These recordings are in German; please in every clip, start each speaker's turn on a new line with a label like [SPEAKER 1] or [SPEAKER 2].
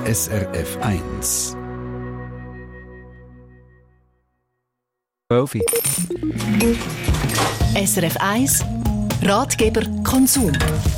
[SPEAKER 1] SRF 1.
[SPEAKER 2] SRF 1 Ratgeber Konsum.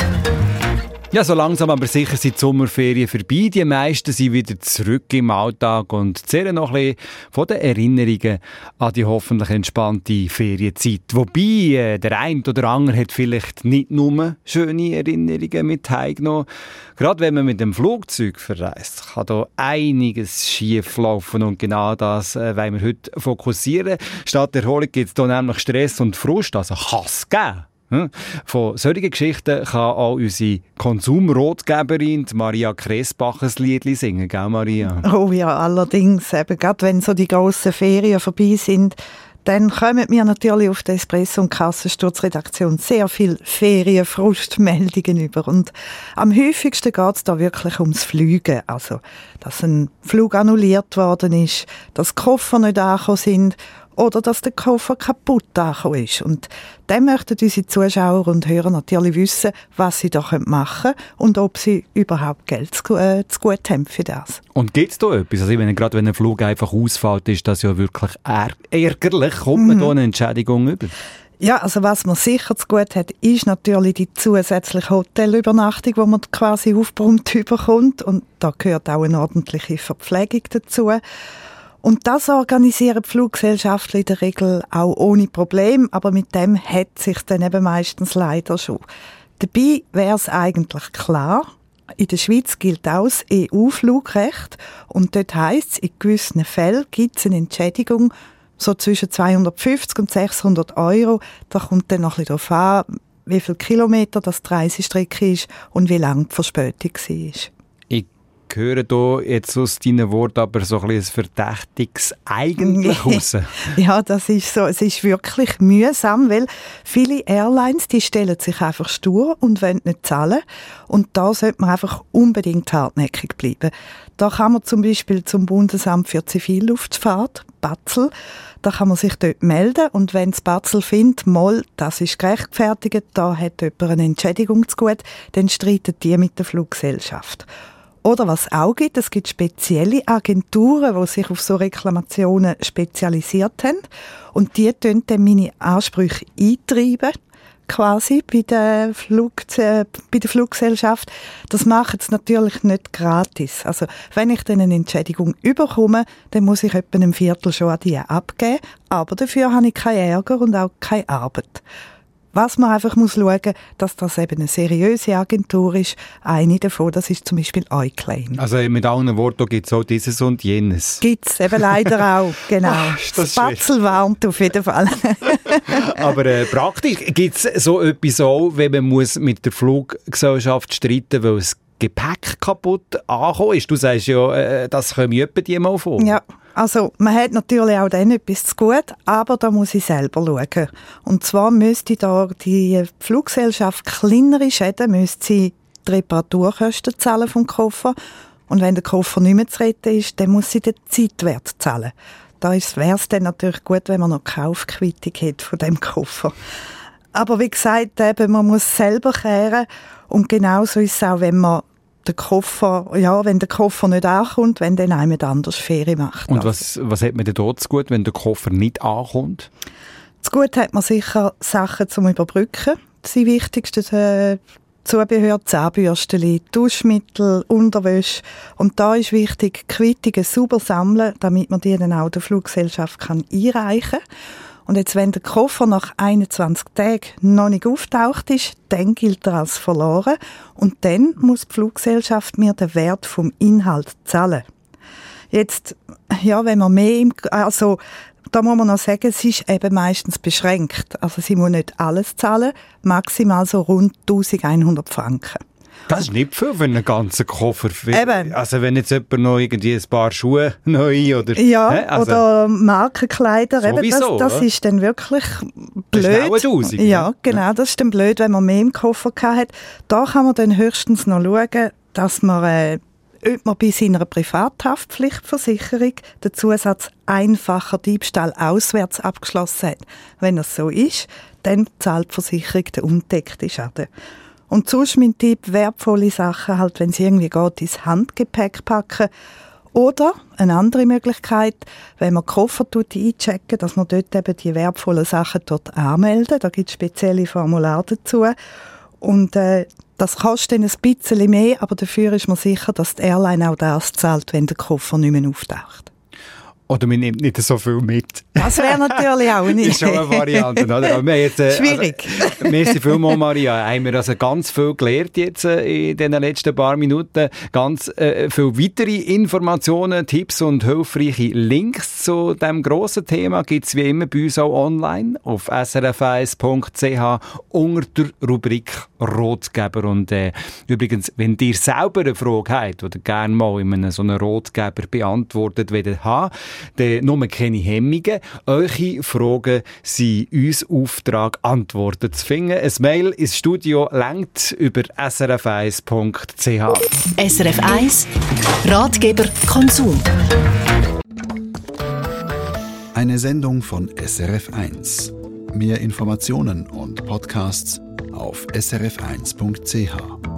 [SPEAKER 3] Ja, so langsam aber sicher sind die Sommerferien vorbei. Die meisten sind wieder zurück im Alltag und zehren noch ein bisschen von den Erinnerungen an die hoffentlich entspannte Ferienzeit. Wobei, der eine oder andere hat vielleicht nicht nur schöne Erinnerungen mit heimgenommen. Gerade wenn man mit dem Flugzeug verreist, kann da einiges schief laufen. Und genau das wollen wir heute fokussieren. Statt Erholung gibt es hier nämlich Stress und Frust, also kann es geben. Von solchen Geschichten kann auch unsere Konsumratgeberin Maria Kressbach ein Liedli singen, gell Maria?
[SPEAKER 4] Oh ja, allerdings. Eben, gerade wenn so die grossen Ferien vorbei sind, dann kommen mir natürlich auf der Espresso- und Kassensturzredaktion sehr viele Ferienfrustmeldungen über. Und am häufigsten geht es da wirklich ums Fliegen. Also, dass ein Flug annulliert worden ist, dass Koffer nicht angekommen sind oder dass der Koffer kaputt angekommen ist. Und dann möchten unsere Zuschauer und Hörer natürlich wissen, was sie da machen können und ob sie überhaupt Geld zu gut haben für das.
[SPEAKER 3] Und gibt es da etwas? Also, gerade wenn ein Flug einfach ausfällt, ist das ja wirklich ärgerlich. Kommt man da eine Entschädigung über?
[SPEAKER 4] Ja, also was man sicher zu gut hat, ist natürlich die zusätzliche Hotelübernachtung, die man quasi aufgebrummt bekommt. Und da gehört auch eine ordentliche Verpflegung dazu. Und das organisieren die Fluggesellschaften in der Regel auch ohne Problem, aber mit dem hat sich dann eben meistens leider schon. Dabei wäre es eigentlich klar, in der Schweiz gilt auch das EU-Flugrecht und dort heisst es, in gewissen Fällen gibt es eine Entschädigung so zwischen 250 und 600 €. Da kommt dann noch ein bisschen darauf an, wie viele Kilometer das die Reisestrecke ist und wie lang die Verspätung war.
[SPEAKER 3] Ich höre hier jetzt aus deinen Worten aber so ein verdächtiges eigentlich raus.
[SPEAKER 4] Ja, das ist so. Es ist wirklich mühsam, weil viele Airlines, die stellen sich einfach stur und wollen nicht zahlen. Und da sollte man einfach unbedingt hartnäckig bleiben. Da kann man zum Beispiel zum Bundesamt für Zivilluftfahrt, BAZL, da kann man sich dort melden und wenn das BAZL findet, mal, das ist gerechtfertigt, da hat jemand eine Entschädigung zu gut, dann streiten die mit der Fluggesellschaft. Oder was auch gibt, es gibt spezielle Agenturen, die sich auf so Reklamationen spezialisiert haben. Und die tun dann meine Ansprüche eintreiben, quasi bei der Fluggesellschaft. Das machen sie natürlich nicht gratis. Also, wenn ich dann eine Entschädigung überkomme, dann muss ich etwa ein Viertel schon an die abgeben. Aber dafür habe ich keinen Ärger und auch keine Arbeit. Was man einfach muss schauen, dass das eben eine seriöse Agentur ist. Eine davon, das ist zum Beispiel iClaim.
[SPEAKER 3] Also mit anderen Worten gibt es auch dieses und jenes.
[SPEAKER 4] Gibt es eben leider auch, genau. Das BAZL warnt auf jeden Fall.
[SPEAKER 3] Aber praktisch gibt es so etwas auch, wenn man muss mit der Fluggesellschaft streiten, weil das Gepäck kaputt angekommen ist. Du sagst ja, das kommt etwa die mal vor.
[SPEAKER 4] Ja. Also, man hat natürlich auch dann etwas zu gut, aber da muss ich selber schauen. Und zwar müsste da die Fluggesellschaft kleinere Schäden, müsste sie die Reparaturkosten zahlen vom Koffer. Und wenn der Koffer nicht mehr zu retten ist, dann muss sie den Zeitwert zahlen. Da wäre es dann natürlich gut, wenn man noch Kaufquittung hat von dem Koffer. Aber wie gesagt, eben, man muss selber kehren. Und genauso ist es auch, wenn man wenn der Koffer nicht ankommt, wenn dann jemand anders Ferien macht.
[SPEAKER 3] Und was hat man denn dort zu gut, wenn der Koffer nicht ankommt?
[SPEAKER 4] Zu gut hat man sicher Sachen zum Überbrücken. Das sind die wichtigsten Zubehör, Zahnbürstchen, Duschmittel, Unterwäsche. Und da ist wichtig, Quittungen sauber sammeln, damit man die dann auch der Fluggesellschaft einreichen kann. Und jetzt, wenn der Koffer nach 21 Tagen noch nicht auftaucht ist, dann gilt er als verloren. Und dann muss die Fluggesellschaft mir den Wert vom Inhalt zahlen. Jetzt, ja, wenn man mehr da muss man noch sagen, es ist eben meistens beschränkt. Also sie muss nicht alles zahlen, maximal so rund 1100 Franken.
[SPEAKER 3] Das ist nicht viel für einen ganzen Koffer.
[SPEAKER 4] Eben.
[SPEAKER 3] Also wenn jetzt jemand noch irgendwie ein paar Schuhe neu oder...
[SPEAKER 4] Ja, oder Markenkleider.
[SPEAKER 3] Sowieso,
[SPEAKER 4] das ist dann wirklich blöd.
[SPEAKER 3] Das ist auch 1000.
[SPEAKER 4] Ja, genau. Das ist dann blöd, wenn man mehr im Koffer hat. Da kann man dann höchstens noch schauen, dass man, ob man bei seiner Privathaftpflichtversicherung den Zusatz einfacher Diebstahl auswärts abgeschlossen hat. Wenn das so ist, dann zahlt die Versicherung den undeckten Schaden. Und sonst mein Tipp, wertvolle Sachen, halt, wenn es irgendwie geht, ins Handgepäck packen. Oder eine andere Möglichkeit, wenn man den Koffer einchecken, dass man dort eben die wertvollen Sachen dort anmelden. Da gibt es spezielle Formulare dazu. Und das kostet dann ein bisschen mehr, aber dafür ist man sicher, dass die Airline auch das zahlt, wenn der Koffer nicht mehr auftaucht.
[SPEAKER 3] Oder man nimmt nicht so viel mit.
[SPEAKER 4] Das wäre natürlich auch eine Idee.
[SPEAKER 3] Das ist schon eine Variante, oder? Aber wir jetzt,
[SPEAKER 4] schwierig.
[SPEAKER 3] Merci vielmals, Maria. Haben wir also ganz viel gelernt jetzt in den letzten paar Minuten. Ganz viele weitere Informationen, Tipps und hilfreiche Links zu diesem grossen Thema gibt es wie immer bei uns auch online auf srf1.ch unter der Rubrik Rotgeber. Und übrigens, wenn ihr selber eine Frage habt oder gerne mal in einem so einen Rotgeber beantwortet wollt, dann nur keine Hemmungen. Eure Fragen sind uns Auftrag, Antworten zu finden. Ein Mail ins Studio reicht über srf1.ch.
[SPEAKER 2] SRF 1 Ratgeber Konsum.
[SPEAKER 1] Eine Sendung von SRF 1. Mehr Informationen und Podcasts auf srf1.ch.